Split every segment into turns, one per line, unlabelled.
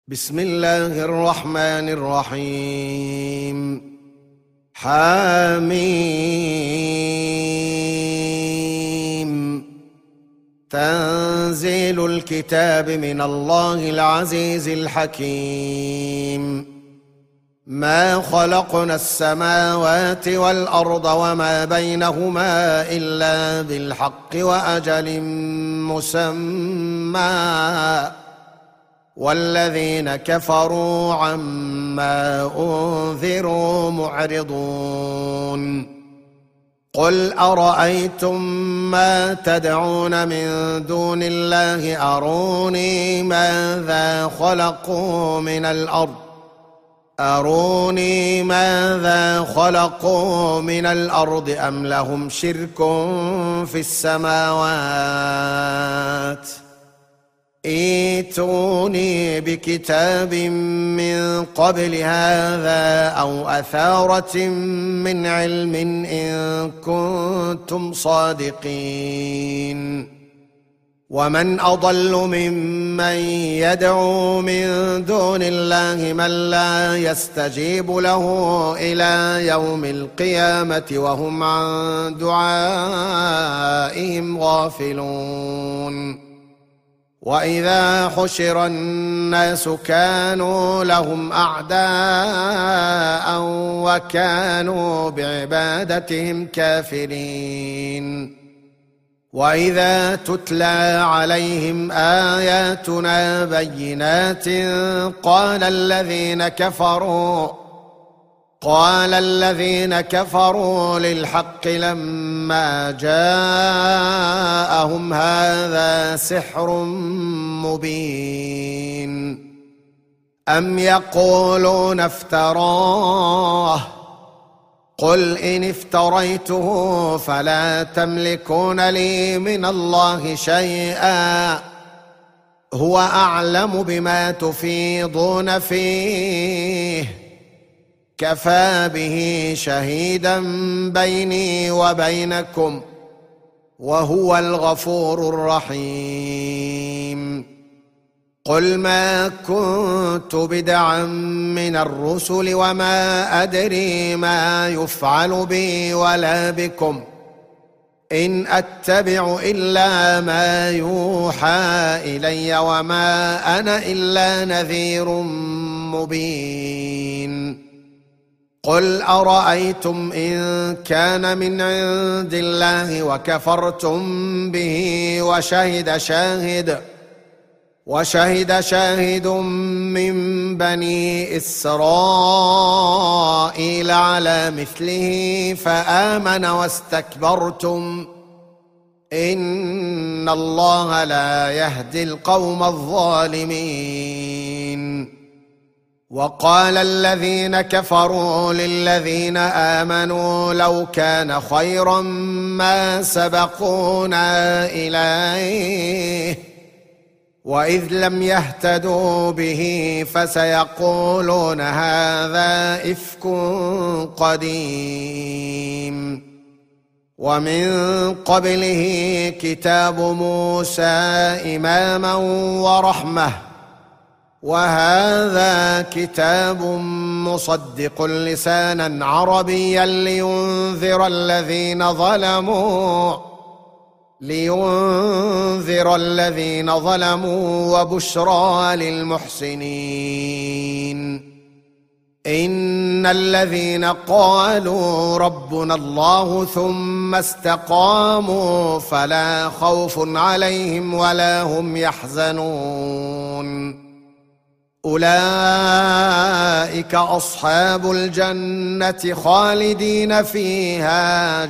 بسم الله الرحمن الرحيم. حميم. تنزيل الكتاب من الله العزيز الحكيم. ما خلقنا السماوات والأرض وما بينهما إلا بالحق وأجل مسمى، والذين كفروا عما أنذروا معرضون. قل أرأيتم ما تدعون من دون الله أروني ماذا خلقوا من الأرض أم لهم شرك في السماوات. ائتوني بكتاب من قبل هذا أو أثارة من علم إن كنتم صادقين. ومن أضل ممن يدعو من دون الله من لا يستجيب له إلى يوم القيامة وهم عن دعائهم غافلون. وإذا حشر الناس كانوا لهم أعداء وكانوا بعبادتهم كافرين. وإذا تتلى عليهم آياتنا بينات قال الذين كفروا للحق لما جاءهم هذا سحر مبين. أم يقولون افتراه قل إن افتريته فلا تملكون لي من الله شيئا هو أعلم بما تفيضون فيه كفى به شهيدا بيني وبينكم وهو الغفور الرحيم. قل ما كنت بدعا من الرسل وما أدري ما يفعل بي ولا بكم إن أتبع إلا ما يوحى إلي وما أنا إلا نذير مبين. قل أرأيتم إن كان من عند الله وكفرتم به وشهد شاهد من بني إسرائيل على مثله فآمن واستكبرتم إن الله لا يهدي القوم الظالمين. وقال الذين كفروا للذين آمنوا لو كان خيرا ما سبقونا إليه وإذ لم يهتدوا به فسيقولون هذا إفك قديم. ومن قبله كتاب موسى إماما ورحمة وهذا كتاب مصدق لسانا عربيا لينذر الذين ظلموا وبشرى للمحسنين. إن الذين قالوا ربنا الله ثم استقاموا فلا خوف عليهم ولا هم يحزنون. أولئك أصحاب الجنة خالدين فيها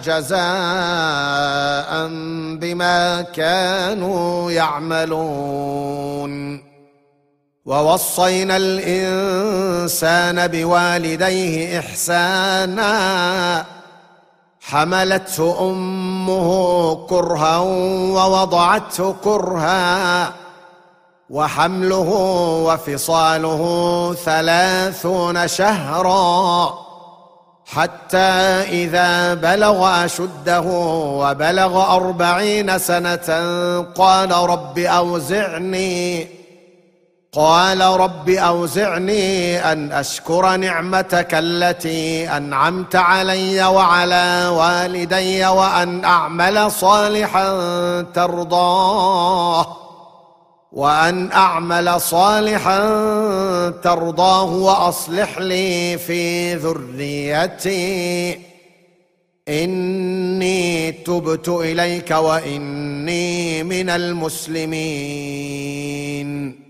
جزاء بما كانوا يعملون. ووصينا الإنسان بوالديه إحسانا حملته أمه كرها ووضعته كرها وحمله وفصاله 30 شهرا حتى إذا بلغ أشده وبلغ 40 سنة قال رب أوزعني أن أشكر نعمتك التي أنعمت علي وعلى والدي وأن أعمل صالحا ترضاه وأصلح لي في ذريتي إني تبت إليك وإني من المسلمين.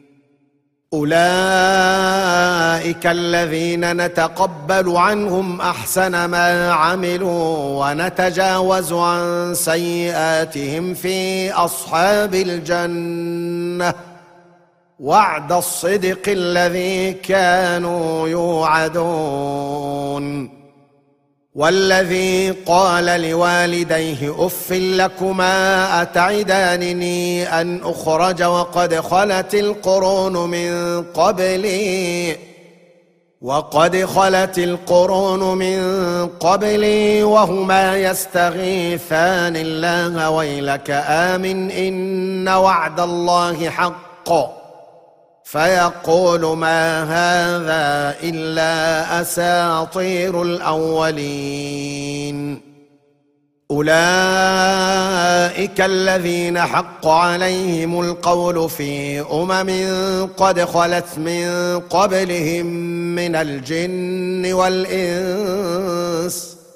أولئك الذين نتقبل عنهم أحسن ما عملوا ونتجاوز عن سيئاتهم في أصحاب الجنة وعد الصدق الذي كانوا يوعدون. والذي قال لوالديه أف لكما أتعدانني أن أخرج وقد خلت القرون من قبلي وهما يستغيثان الله ويلك آمن إن وعد الله حق فيقول ما هذا إلا أساطير الأولين. أولئك الذين حق عليهم القول في قد خلت من قبلهم من الجن والإنس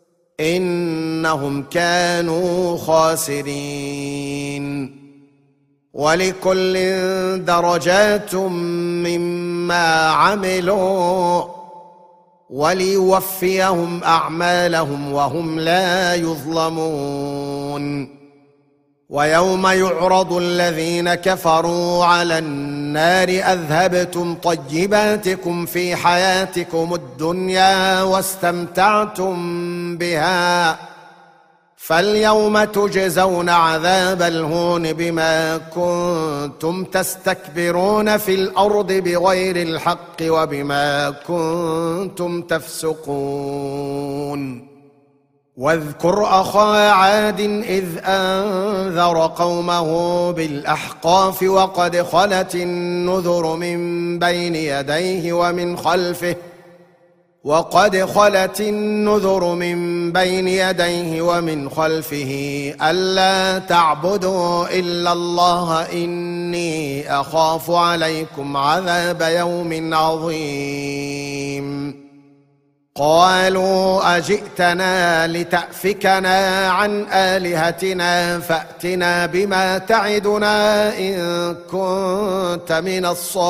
إنهم كانوا خاسرين. ولكل درجات مما عملوا وليوفيهم أعمالهم وهم لا يظلمون. ويوم يعرض الذين كفروا على النار أذهبتم طيباتكم في حياتكم الدنيا واستمتعتم بها فاليوم تجزون عذاب الهون بما كنتم تستكبرون في الأرض بغير الحق وبما كنتم تفسقون. واذكر أخا عاد إذ أنذر قومه بالأحقاف وقد خلت النذر من بين يديه ومن خلفه ألا تعبدوا إلا الله إني أخاف عليكم عذاب يوم عظيم. قالوا أجئتنا لتأفكنا عن آلهتنا فأتنا بما تعدنا إن كنت من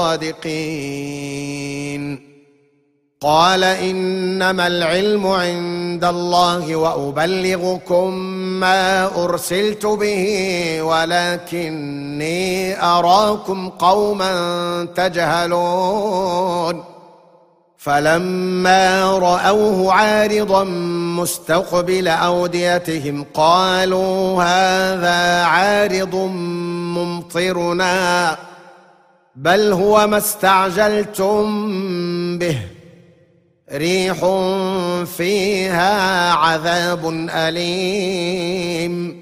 الصادقين. قال إنما العلم عند الله وأبلغكم ما أرسلت به ولكني أراكم قوما تجهلون. فلما رأوه عارضا مستقبل أوديتهم قالوا هذا عارض ممطرنا بل هو ما استعجلتم به ريح فيها عذاب أليم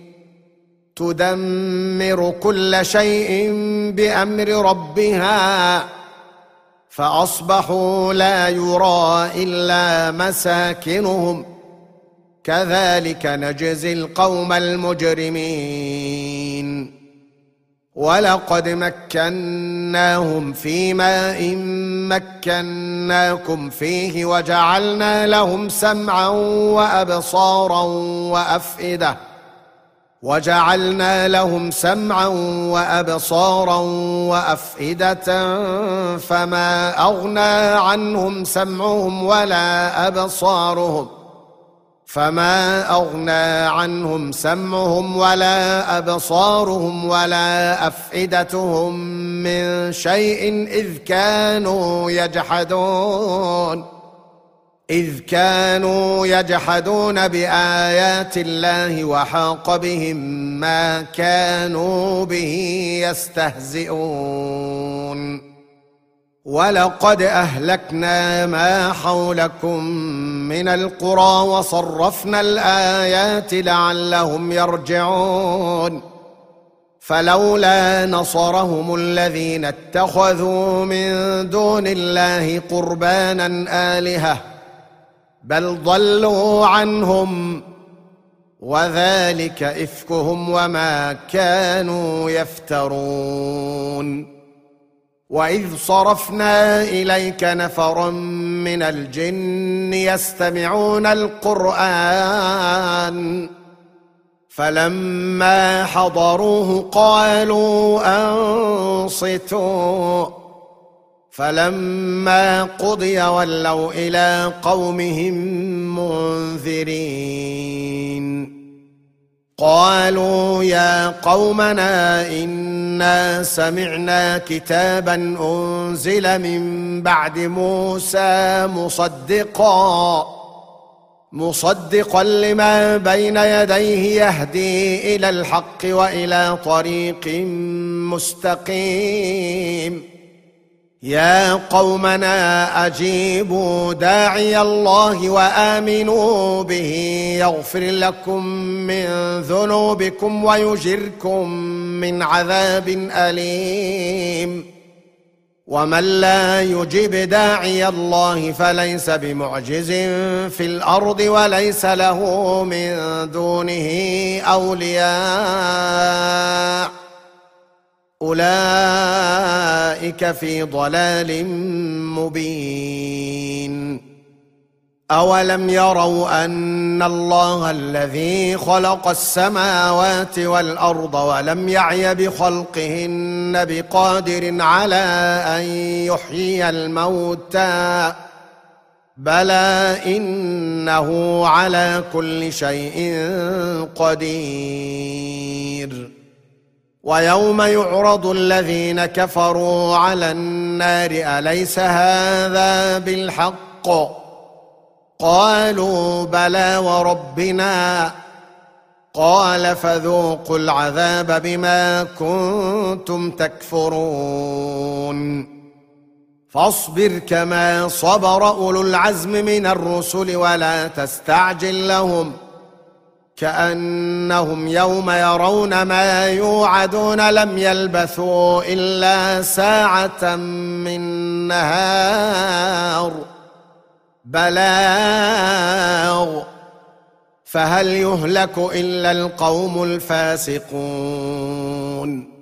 تدمر كل شيء بأمر ربها فأصبحوا لا يرى إلا مساكنهم كذلك نجزي القوم المجرمين. ولقد مكناهم في ماء مكناكم فيه وجعلنا لهم سمعا وأبصارا وأفئدة فما أغنى عنهم سمعهم ولا أبصارهم ولا أفئدتهم من شيء إذ كانوا يجحدون بآيات الله وحاق بهم ما كانوا به يستهزئون. ولقد أهلكنا ما حولكم من القرى وصرفنا الآيات لعلهم يرجعون فلولا نصرهم الذين اتخذوا من دون الله قربانا آلهة بل ضلوا عنهم وذلك إفكهم وما كانوا يفترون. وإذ صرفنا إليك نفرا من الجن يستمعون القرآن فلما حضروه قالوا أنصتوا فلما قضي ولوا إلى قومهم منذرين. قالوا يا قومنا إنا سمعنا كتابا أنزل من بعد موسى مصدقا لما بين يديه يهدي إلى الحق وإلى طريق مستقيم. يا قومنا أجيبوا داعي الله وآمنوا به يغفر لكم من ذنوبكم ويجركم من عذاب أليم. ومن لا يجب داعي الله فليس بمعجز في الأرض وليس له من دونه أولياء أولئك في ضلال مبين. أولم يروا أن الله الذي خلق السماوات والأرض ولم يعي بخلقهن بقادر على أن يحيي الموتى بلى إنه على كل شيء قدير. ويوم يعرض الذين كفروا على النار أليس هذا بالحق قالوا بلى وربنا قال فذوقوا العذاب بما كنتم تكفرون. فاصبر كما صبر أولو العزم من الرسل ولا تستعجل لهم كأنهم يوم يرون ما يوعدون لم يلبثوا إلا ساعة من نهار بلاغ فهل يهلك إلا القوم الفاسقون.